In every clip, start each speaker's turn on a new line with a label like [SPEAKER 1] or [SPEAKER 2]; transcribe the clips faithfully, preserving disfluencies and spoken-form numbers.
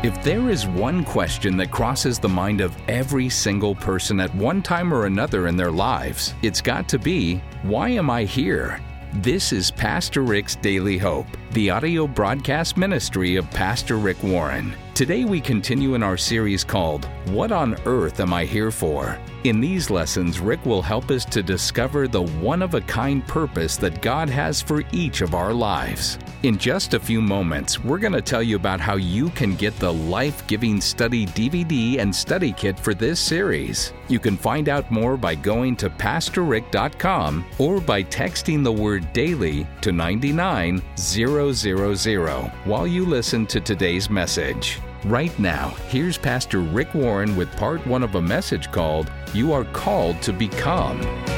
[SPEAKER 1] If there is one question that crosses the mind of every single person at one time or another in their lives, it's got to be, why am I here? This is Pastor Rick's Daily Hope, the audio broadcast ministry of Pastor Rick Warren. Today we continue in our series called, What on Earth Am I Here For? In these lessons, Rick will help us to discover the one-of-a-kind purpose that God has for each of our lives. In just a few moments, we're going to tell you about how you can get the life-giving study D V D and study kit for this series. You can find out more by going to pastor rick dot com or by texting the word DAILY to nine nine zero zero zero while you listen to today's message. Right now, here's Pastor Rick Warren with part one of a message called, You Are Called to Become.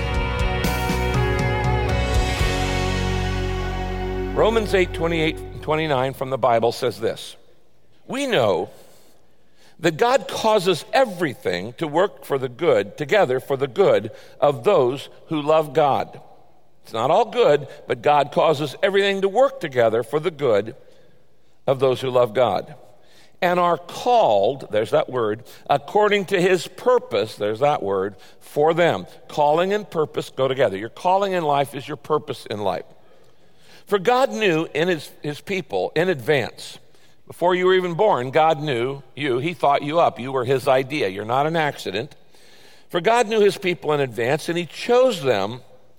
[SPEAKER 2] Romans eight, twenty-eight and twenty-nine from the Bible says this, We know that God causes everything to work for the good, together for the good of those who love God. It's not all good, but God causes everything to work together for the good of those who love God. And are called, there's that word, according to his purpose, there's that word, for them. Calling and purpose go together. Your calling in life is your purpose in life. For God knew in his, his people in advance, before you were even born, God knew you. He thought you up. You were his idea. You're not an accident. For God knew his people in advance, and he chose them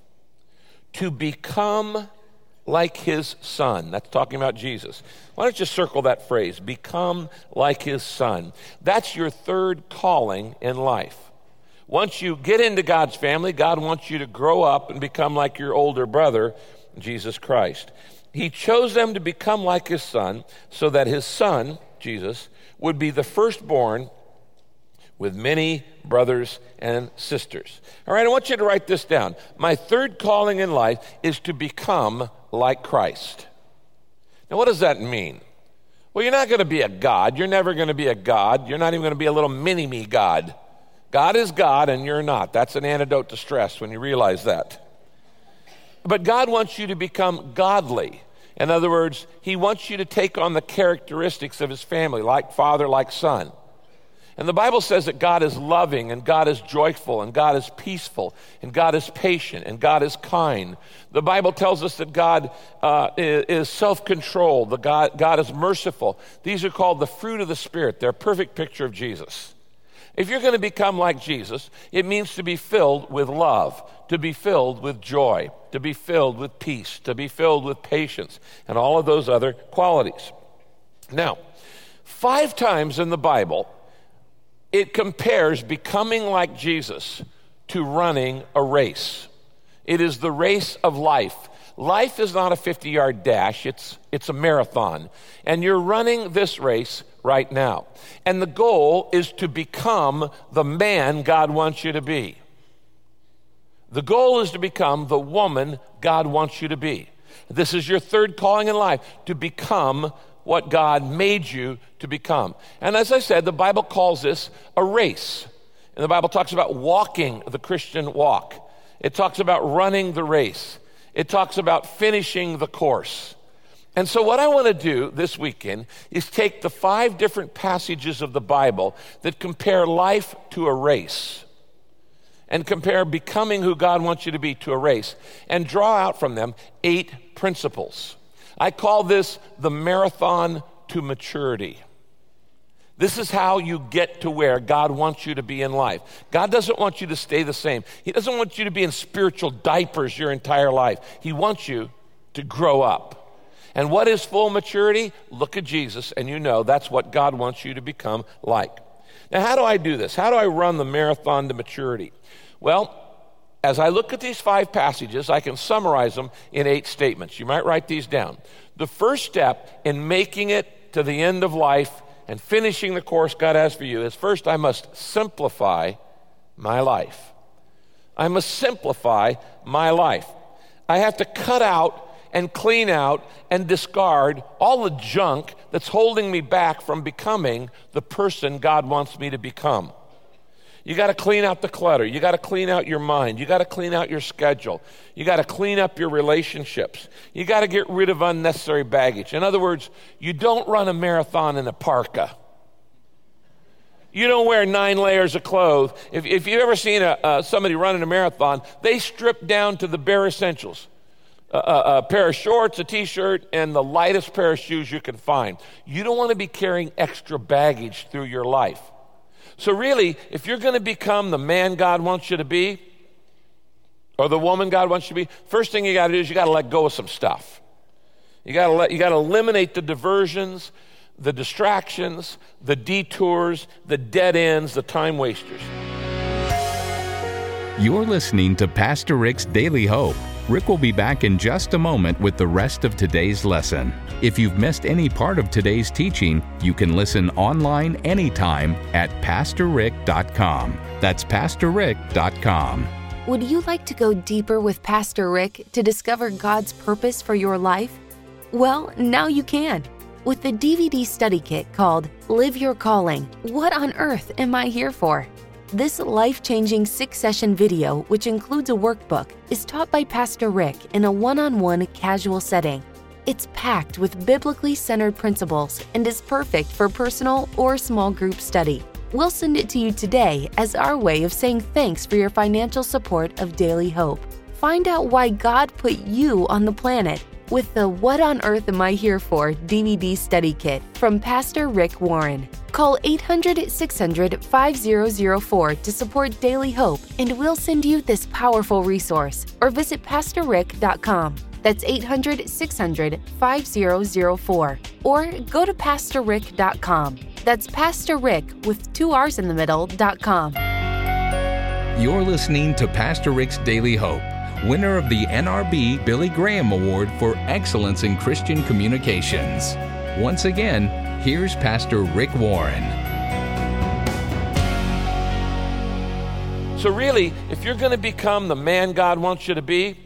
[SPEAKER 2] to become like his son. That's talking about Jesus. Why don't you circle that phrase, become like his son. That's your third calling in life. Once you get into God's family, God wants you to grow up and become like your older brother, Jesus Christ. He chose them to become like his son so that his son, Jesus, would be the firstborn with many brothers and sisters. All right, I want you to write this down. My third calling in life is to become like Christ. Now, what does that mean? Well, you're not going to be a God. You're never going to be a God. You're not even going to be a little mini-me God. God is God and you're not. That's an antidote to stress when you realize that. But God wants you to become godly. In other words, he wants you to take on the characteristics of his family, like father, like son. And the Bible says that God is loving, and God is joyful, and God is peaceful, and God is patient, and God is kind. The Bible tells us that God uh, is, is self-controlled, the God, God is merciful. These are called the fruit of the Spirit. They're a perfect picture of Jesus. If you're going to become like Jesus, it means to be filled with love, to be filled with joy, to be filled with peace, to be filled with patience, and all of those other qualities. Now, five times in the Bible, it compares becoming like Jesus to running a race. It is the race of life. Life is not a fifty-yard dash, it's, it's a marathon. And you're running this race right now. And the goal is to become the man God wants you to be. The goal is to become the woman God wants you to be. This is your third calling in life, to become what God made you to become. And as I said, the Bible calls this a race. And the Bible talks about walking the Christian walk. It talks about running the race. It talks about finishing the course. And so what I want to do this weekend is take the five different passages of the Bible that compare life to a race and compare becoming who God wants you to be to a race and draw out from them eight principles. I call this the marathon to maturity. This is how you get to where God wants you to be in life. God doesn't want you to stay the same. He doesn't want you to be in spiritual diapers your entire life. He wants you to grow up. And what is full maturity? Look at Jesus and you know that's what God wants you to become like. Now, how do I do this? How do I run the marathon to maturity? Well, as I look at these five passages, I can summarize them in eight statements. You might write these down. The first step in making it to the end of life and finishing the course God has for you is first I must simplify my life. I must simplify my life. I have to cut out and clean out and discard all the junk that's holding me back from becoming the person God wants me to become. You got to clean out the clutter. You got to clean out your mind. You got to clean out your schedule. You got to clean up your relationships. You got to get rid of unnecessary baggage. In other words, you don't run a marathon in a parka. You don't wear nine layers of clothes. If, if you've ever seen a, uh, somebody running a marathon, they strip down to the bare essentials. A, a, a pair of shorts, a t-shirt, and the lightest pair of shoes you can find. You don't want to be carrying extra baggage through your life. So really, if you're going to become the man God wants you to be, or the woman God wants you to be, first thing you got to do is you got to let go of some stuff. You got to let you got to eliminate the diversions, the distractions, the detours, the dead ends, the time wasters.
[SPEAKER 1] You're listening to Pastor Rick's Daily Hope. Rick will be back in just a moment with the rest of today's lesson. If you've missed any part of today's teaching, you can listen online anytime at pastor rick dot com. That's pastor rick dot com.
[SPEAKER 3] Would you like to go deeper with Pastor Rick to discover God's purpose for your life? Well, now you can. With the D V D study kit called Live Your Calling, What on Earth Am I Here For? This life-changing six-session video, which includes a workbook, is taught by Pastor Rick in a one-on-one casual setting. It's packed with biblically centered principles and is perfect for personal or small group study. We'll send it to you today as our way of saying thanks for your financial support of Daily Hope. Find out why God put you on the planet with the What on Earth Am I Here For D V D study kit from Pastor Rick Warren. Call eight hundred, six hundred, five thousand four to support Daily Hope and we'll send you this powerful resource, or visit pastor rick dot com. That's eight hundred, six hundred, five thousand four. Or go to pastor rick dot com. That's Pastor Rick with two R's in the middle, dot com.
[SPEAKER 1] You're listening to Pastor Rick's Daily Hope, winner of the N R B Billy Graham Award for Excellence in Christian Communications. Once again, here's Pastor Rick Warren.
[SPEAKER 2] So really, if you're going to become the man God wants you to be,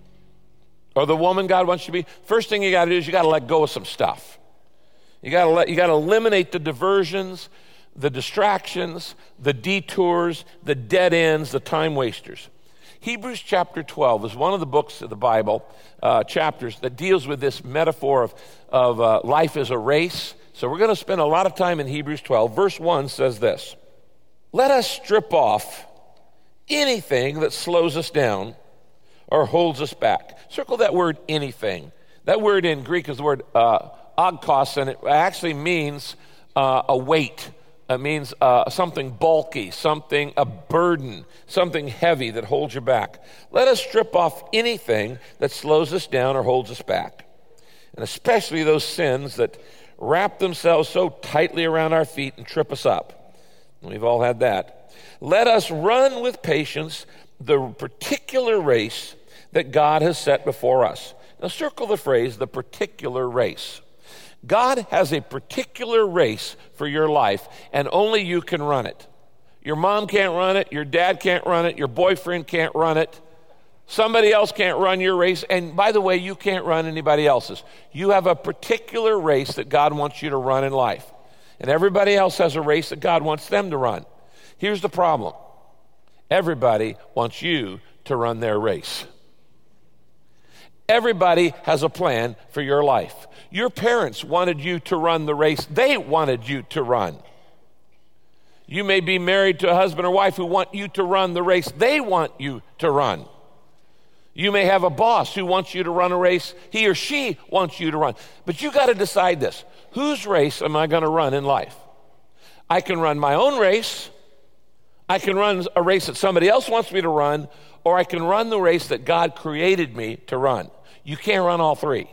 [SPEAKER 2] or the woman God wants you to be, first thing you got to do is you got to let go of some stuff. You got to let you got to eliminate the diversions, the distractions, the detours, the dead ends, the time wasters. Hebrews chapter twelve is one of the books of the Bible, uh, chapters that deals with this metaphor of, of uh, life as a race. So we're going to spend a lot of time in Hebrews twelve. Verse one says this: let us strip off anything that slows us down or holds us back. Circle that word, anything. That word in Greek is the word uh, agkos, and it actually means uh, a weight. It means uh, something bulky, something, a burden, something heavy that holds you back. Let us strip off anything that slows us down or holds us back, and especially those sins that wrap themselves so tightly around our feet and trip us up. We've all had that. Let us run with patience the particular race that God has set before us. Now circle the phrase, the particular race. God has a particular race for your life, and only you can run it. Your mom can't run it, your dad can't run it, your boyfriend can't run it. Somebody else can't run your race, and by the way, you can't run anybody else's. You have a particular race that God wants you to run in life, and everybody else has a race that God wants them to run. Here's the problem. Everybody wants you to run their race. Everybody has a plan for your life. Your parents wanted you to run the race they wanted you to run. You may be married to a husband or wife who want you to run the race they want you to run. You may have a boss who wants you to run a race he or she wants you to run. But you got to decide this. Whose race am I going to run in life? I can run my own race. I can run a race that somebody else wants me to run, or I can run the race that God created me to run. You can't run all three.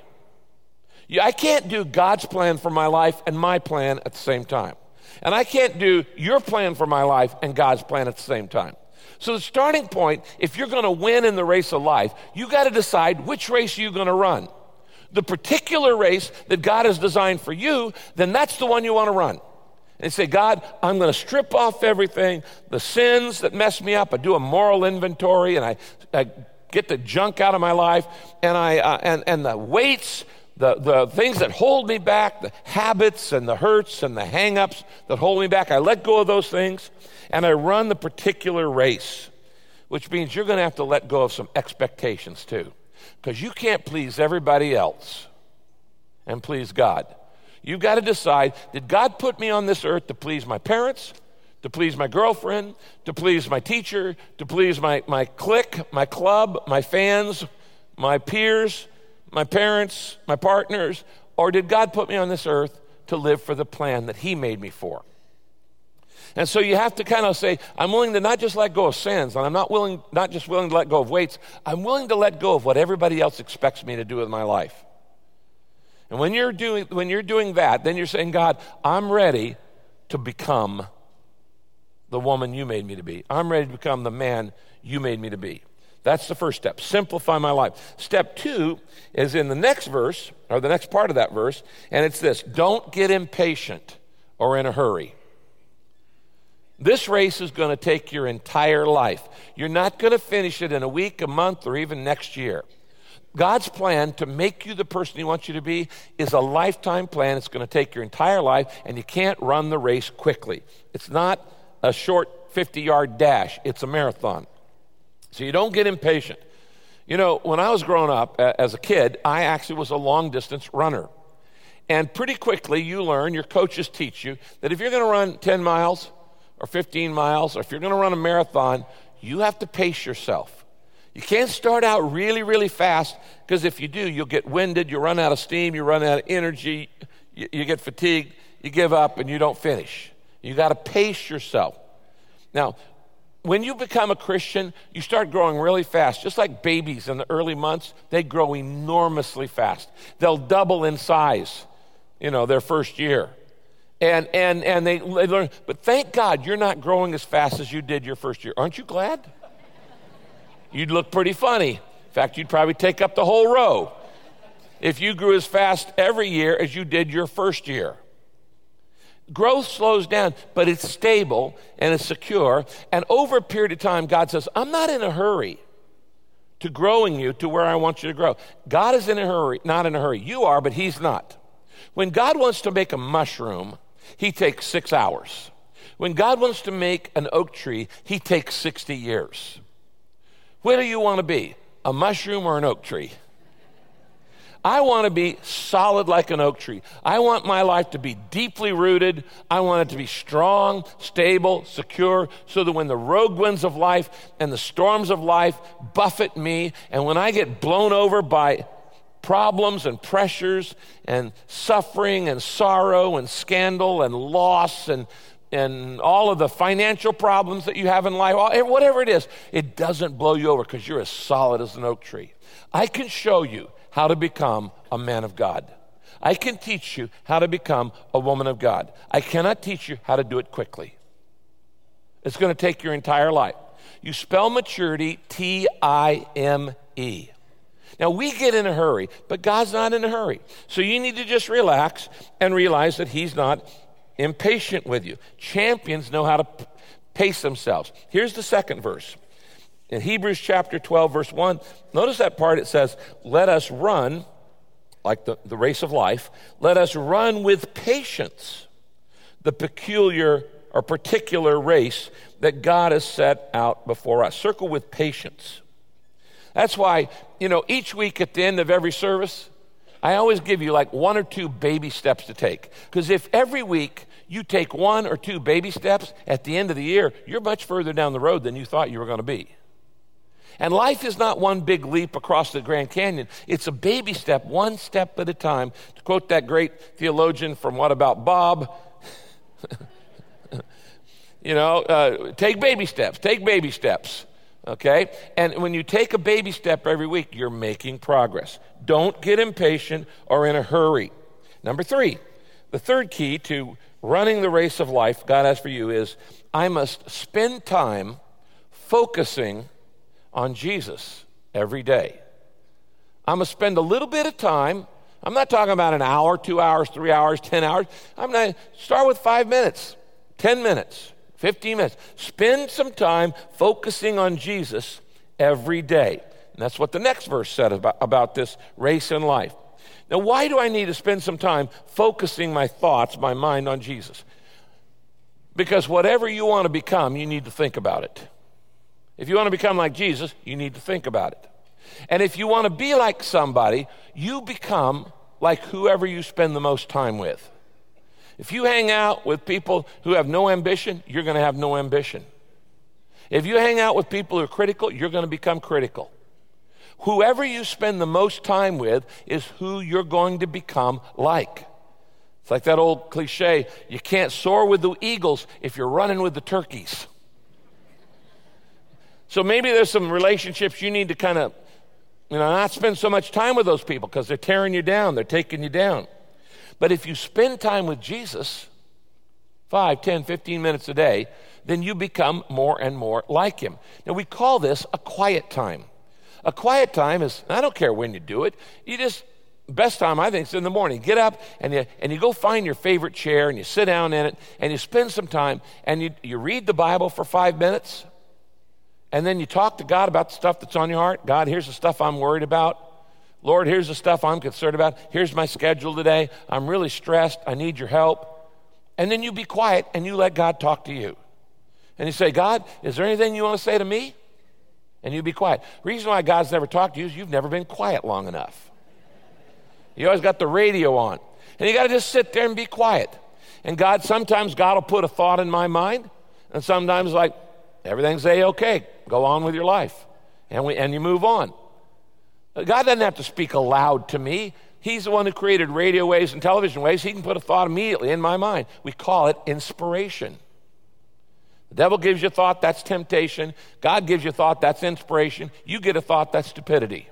[SPEAKER 2] I can't do God's plan for my life and my plan at the same time. And I can't do your plan for my life and God's plan at the same time. So the starting point, if you're going to win in the race of life, you got to decide which race you're going to run. The particular race that God has designed for you, then that's the one you want to run. And say, God, I'm going to strip off everything, the sins that mess me up. I do a moral inventory, and I, I get the junk out of my life, and I uh, and and the weights, the the things that hold me back, the habits and the hurts and the hang-ups that hold me back. I let go of those things, and I run the particular race, which means you're going to have to let go of some expectations too, because you can't please everybody else and please God. You've got to decide, did God put me on this earth to please my parents, to please my girlfriend, to please my teacher, to please my, my clique, my club, my fans, my peers, my parents, my partners? Or did God put me on this earth to live for the plan that he made me for? And so you have to kind of say, I'm willing to not just let go of sins, and I'm not willing, not just willing to let go of weights, I'm willing to let go of what everybody else expects me to do with my life. And when you're doing, when you're doing that, then you're saying, God, I'm ready to become the woman you made me to be. I'm ready to become the man you made me to be. That's the first step. Simplify my life. Step two is in the next verse, or the next part of that verse, and it's this: don't get impatient or in a hurry. This race is going to take your entire life. You're not going to finish it in a week, a month, or even next year. God's plan to make you the person he wants you to be is a lifetime plan. It's going to take your entire life, and you can't run the race quickly. It's not a short fifty-yard dash. It's a marathon. So you don't get impatient. You know, when I was growing up uh, as a kid, I actually was a long-distance runner. And pretty quickly you learn, your coaches teach you, that if you're going to run ten miles or fifteen miles, or if you're going to run a marathon, you have to pace yourself. You can't start out really, really fast, because if you do, you'll get winded, you'll run out of steam, you run out of energy, you, you get fatigued, you give up, and you don't finish. You got to pace yourself. Now, when you become a Christian, you start growing really fast. Just like babies in the early months, they grow enormously fast. They'll double in size, you know, their first year. And and and they, they learn, but thank God you're not growing as fast as you did your first year. Aren't you glad? You'd look pretty funny. In fact, you'd probably take up the whole row if you grew as fast every year as you did your first year. Growth slows down, but it's stable and it's secure. And over a period of time, God says, I'm not in a hurry to growing you to where I want you to grow. God is in a hurry, not in a hurry. You are, but he's not. When God wants to make a mushroom, he takes six hours. When God wants to make an oak tree, he takes sixty years. Where do you want to be, a mushroom or an oak tree? I want to be solid like an oak tree. I want my life to be deeply rooted. I want it to be strong, stable, secure, so that when the rogue winds of life and the storms of life buffet me, and when I get blown over by problems and pressures and suffering and sorrow and scandal and loss and and all of the financial problems that you have in life, whatever it is, it doesn't blow you over, because you're as solid as an oak tree. I can show you how to become a man of God. I can teach you how to become a woman of God. I cannot teach you how to do it quickly. It's going to take your entire life. You spell maturity T I M E. Now, we get in a hurry, but God's not in a hurry. So you need to just relax and realize that he's not impatient with you. Champions know how to pace themselves. Here's the second verse. In Hebrews chapter twelve, verse one, notice that part. It says, let us run, like the, the race of life, let us run with patience the peculiar or particular race that God has set out before us. Circle with patience. That's why, you know, each week at the end of every service, I always give you like one or two baby steps to take. Because if every week you take one or two baby steps, at the end of the year, you're much further down the road than you thought you were going to be. And life is not one big leap across the Grand Canyon. It's a baby step, one step at a time. To quote that great theologian from What About Bob? you know, uh, take baby steps, take baby steps. Okay? And when you take a baby step every week, you're making progress. Don't get impatient or in a hurry. Number three, the third key to running the race of life God has for you is, I must spend time focusing on Jesus every day. I'm going to spend a little bit of time. I'm not talking about an hour, two hours, three hours, ten hours. I'm going to start with five minutes, ten minutes. fifteen minutes. Spend some time focusing on Jesus every day. And that's what the next verse said about, about this race in life. Now, why do I need to spend some time focusing my thoughts, my mind on Jesus? Because whatever you want to become, you need to think about it. If you want to become like Jesus, you need to think about it. And if you want to be like somebody, you become like whoever you spend the most time with. If you hang out with people who have no ambition, you're going to have no ambition. If you hang out with people who are critical, you're going to become critical. Whoever you spend the most time with is who you're going to become like. It's like that old cliche, you can't soar with the eagles if you're running with the turkeys. So maybe there's some relationships you need to kind of, you know, not spend so much time with those people because they're tearing you down, they're taking you down. But if you spend time with Jesus, five, ten, fifteen minutes a day, then you become more and more like him. Now we call this a quiet time. A quiet time is, I don't care when you do it, you just, best time I think is in the morning. Get up and you, and you go find your favorite chair and you sit down in it and you spend some time and you, you read the Bible for five minutes and then you talk to God about the stuff that's on your heart. God, here's the stuff I'm worried about. Lord, here's the stuff I'm concerned about. Here's my schedule today. I'm really stressed. I need your help. And then you be quiet and you let God talk to you. And you say, God, is there anything you want to say to me? And you be quiet. The reason why God's never talked to you is you've never been quiet long enough. You always got the radio on. And you got to just sit there and be quiet. And God, sometimes God will put a thought in my mind. And sometimes like, everything's A-okay. Go on with your life. And, we, and you move on. God doesn't have to speak aloud to me. He's the one who created radio waves and television waves. He can put a thought immediately in my mind. We call it inspiration. The devil gives you a thought, that's temptation. God gives you a thought, that's inspiration. You get a thought, that's stupidity.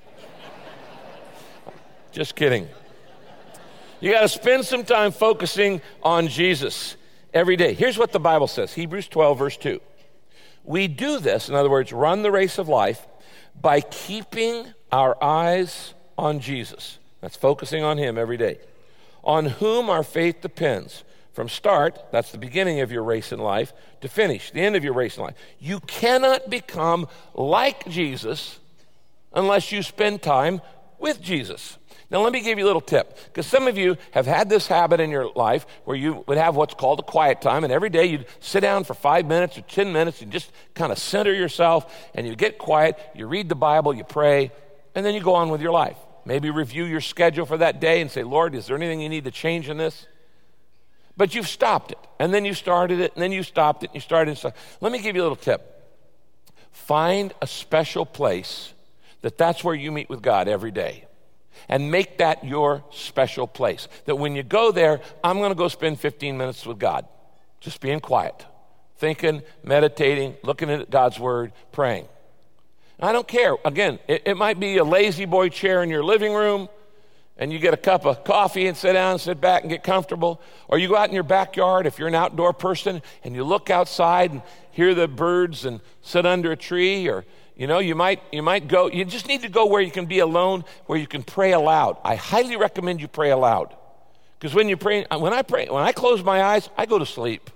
[SPEAKER 2] Just kidding. You got to spend some time focusing on Jesus every day. Here's what the Bible says, Hebrews twelve, verse two. We do this, in other words, run the race of life, by keeping our eyes on Jesus. That's focusing on him every day. On whom our faith depends. From start, that's the beginning of your race in life, to finish, the end of your race in life. You cannot become like Jesus unless you spend time with Jesus. Now let me give you a little tip, because some of you have had this habit in your life where you would have what's called a quiet time, and every day you'd sit down for five minutes or ten minutes and just kind of center yourself, and you get quiet, you read the Bible, you pray, and then you go on with your life. Maybe review your schedule for that day and say, Lord, is there anything you need to change in this? But you've stopped it, and then you started it, and then you stopped it, and you started it. Let me give you a little tip. Find a special place that that's where you meet with God every day. And make that your special place. That when you go there, I'm going to go spend fifteen minutes with God. Just being quiet. Thinking, meditating, looking at God's word, praying. I don't care. Again, it, it might be a lazy boy chair in your living room, and you get a cup of coffee and sit down and sit back and get comfortable. Or you go out in your backyard if you're an outdoor person, and you look outside and hear the birds and sit under a tree. Or You know, you might you might go, you just need to go where you can be alone, where you can pray aloud. I highly recommend you pray aloud. Because when you pray, when I pray, when I close my eyes, I go to sleep.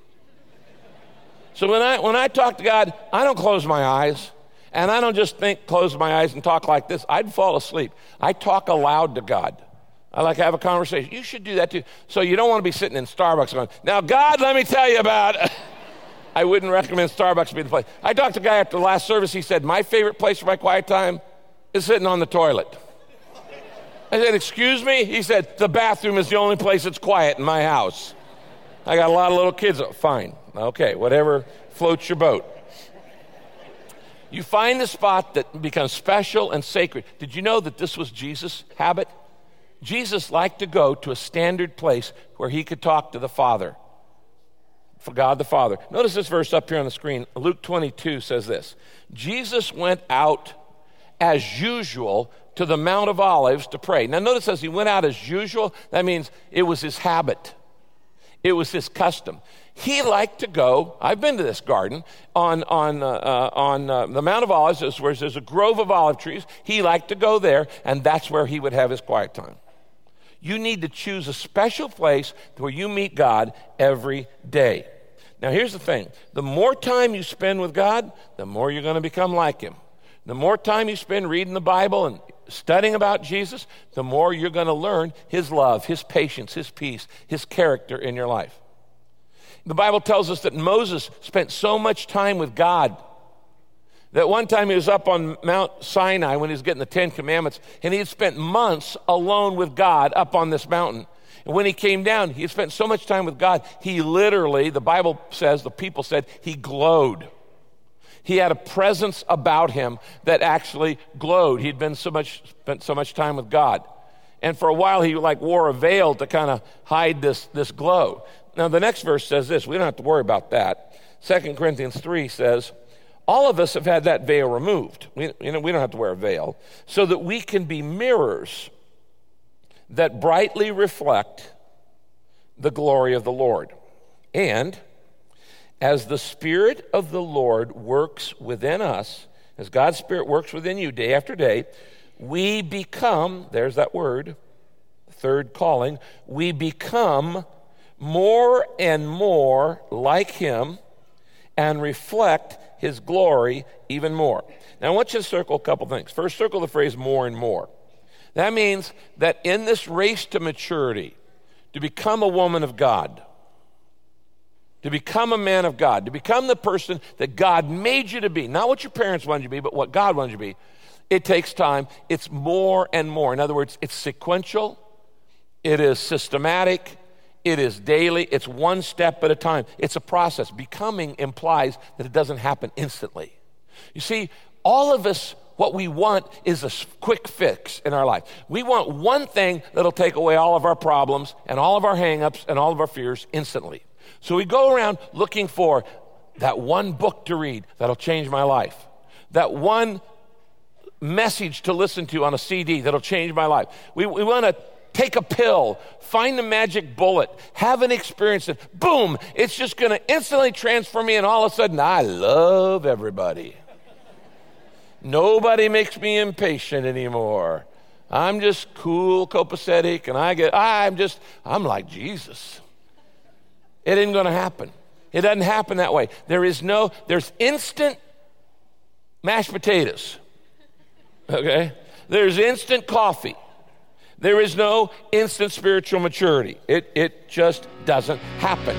[SPEAKER 2] So when I when I talk to God, I don't close my eyes. And I don't just think, close my eyes and talk like this. I'd fall asleep. I talk aloud to God. I like to have a conversation. You should do that too. So you don't want to be sitting in Starbucks going, now God, let me tell you about... I wouldn't recommend Starbucks be the place. I talked to a guy after the last service. He said, my favorite place for my quiet time is sitting on the toilet. I said, excuse me? He said, the bathroom is the only place that's quiet in my house. I got a lot of little kids. Oh, fine. Okay, whatever floats your boat. You find the spot that becomes special and sacred. Did you know that this was Jesus' habit? Jesus liked to go to a standard place where he could talk to the Father. For God the Father. Notice this verse up here on the screen. Luke twenty-two says this. Jesus went out as usual to the Mount of Olives to pray. Now notice as he went out as usual, that means it was his habit. It was his custom. He liked to go, I've been to this garden, on, on, uh, uh, on uh, the Mount of Olives, where there's a grove of olive trees. He liked to go there, and that's where he would have his quiet time. You need to choose a special place where you meet God every day. Now, here's the thing. The more time you spend with God, the more you're going to become like him. The more time you spend reading the Bible and studying about Jesus, the more you're going to learn his love, his patience, his peace, his character in your life. The Bible tells us that Moses spent so much time with God that one time he was up on Mount Sinai when he was getting the Ten Commandments, and he had spent months alone with God up on this mountain. And when he came down, he spent so much time with God, he literally, the Bible says, the people said, he glowed. He had a presence about him that actually glowed. He'd been so much, spent so much time with God. And for a while, he like wore a veil to kind of hide this, this glow. Now, the next verse says this. We don't have to worry about that. Second Corinthians three says, all of us have had that veil removed. We, you know, we don't have to wear a veil. So that we can be mirrors that brightly reflect the glory of the Lord. And as the Spirit of the Lord works within us, as God's Spirit works within you day after day, we become, there's that word, third calling, we become more and more like him and reflect his glory even more. Now I want you to circle a couple things. First, circle the phrase more and more. That means that in this race to maturity, to become a woman of God, to become a man of God, to become the person that God made you to be, not what your parents wanted you to be, but what God wanted you to be, it takes time. It's more and more. In other words, it's sequential, it is systematic, it is daily, it's one step at a time. It's a process. Becoming implies that it doesn't happen instantly. You see, all of us, what we want is a quick fix in our life. We want one thing that'll take away all of our problems and all of our hang-ups and all of our fears instantly. So we go around looking for that one book to read that'll change my life, that one message to listen to on a C D that'll change my life. We, we want to take a pill, find the magic bullet, have an experience, and boom, it's just going to instantly transform me, and all of a sudden, I love everybody. Nobody makes me impatient anymore. I'm just cool, copacetic, and I get, I'm just, I'm like Jesus. It isn't going to happen. It doesn't happen that way. There is no, there's instant mashed potatoes, okay? There's instant coffee. There is no instant spiritual maturity. It, it just doesn't happen.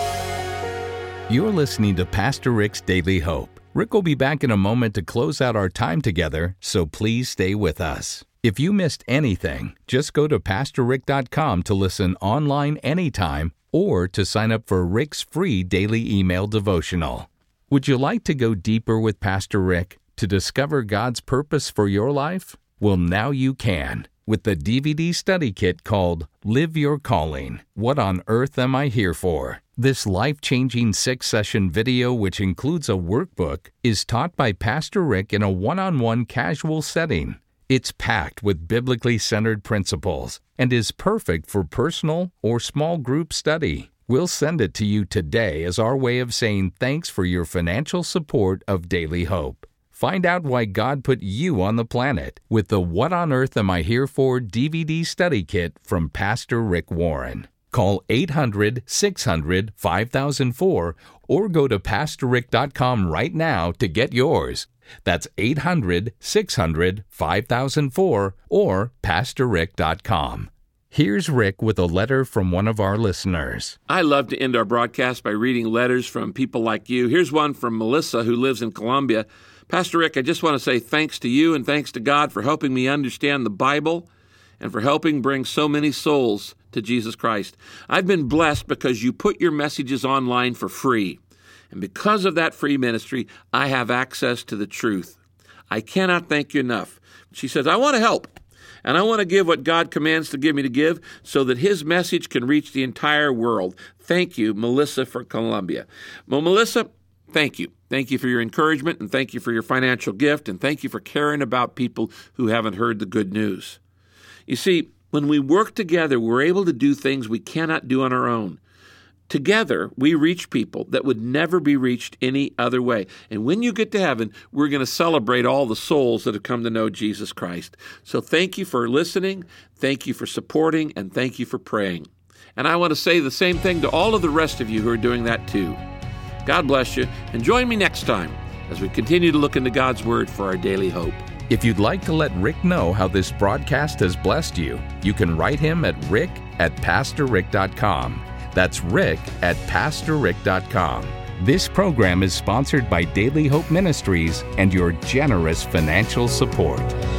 [SPEAKER 1] You're listening to Pastor Rick's Daily Hope. Rick will be back in a moment to close out our time together, so please stay with us. If you missed anything, just go to pastor rick dot com to listen online anytime or to sign up for Rick's free daily email devotional. Would you like to go deeper with Pastor Rick to discover God's purpose for your life? Well, now you can with the D V D study kit called Live Your Calling. What on earth am I here for? This life-changing six-session video, which includes a workbook, is taught by Pastor Rick in a one-on-one casual setting. It's packed with biblically centered principles and is perfect for personal or small group study. We'll send it to you today as our way of saying thanks for your financial support of Daily Hope. Find out why God put you on the planet with the What on Earth Am I Here For D V D study kit from Pastor Rick Warren. Call eight hundred, six hundred, five thousand four or go to pastor rick dot com right now to get yours. That's eight hundred, six hundred, five thousand four or pastor rick dot com. Here's Rick with a letter from one of our listeners.
[SPEAKER 4] I love to end our broadcast by reading letters from people like you. Here's one from Melissa, who lives in Colombia. Pastor Rick, I just want to say thanks to you and thanks to God for helping me understand the Bible and for helping bring so many souls to Jesus Christ. I've been blessed because you put your messages online for free. And because of that free ministry, I have access to the truth. I cannot thank you enough. She says, I want to help. And I want to give what God commands to give me to give so that his message can reach the entire world. Thank you, Melissa from Colombia. Well, Melissa, thank you. Thank you for your encouragement, and thank you for your financial gift, and thank you for caring about people who haven't heard the good news. You see, when we work together, we're able to do things we cannot do on our own. Together, we reach people that would never be reached any other way. And when you get to heaven, we're going to celebrate all the souls that have come to know Jesus Christ. So thank you for listening, thank you for supporting, and thank you for praying. And I want to say the same thing to all of the rest of you who are doing that too. God bless you, and join me next time as we continue to look into God's Word for our daily hope.
[SPEAKER 1] If you'd like to let Rick know how this broadcast has blessed you, you can write him at rick at pastor rick dot com. That's rick at pastor rick dot com. This program is sponsored by Daily Hope Ministries and your generous financial support.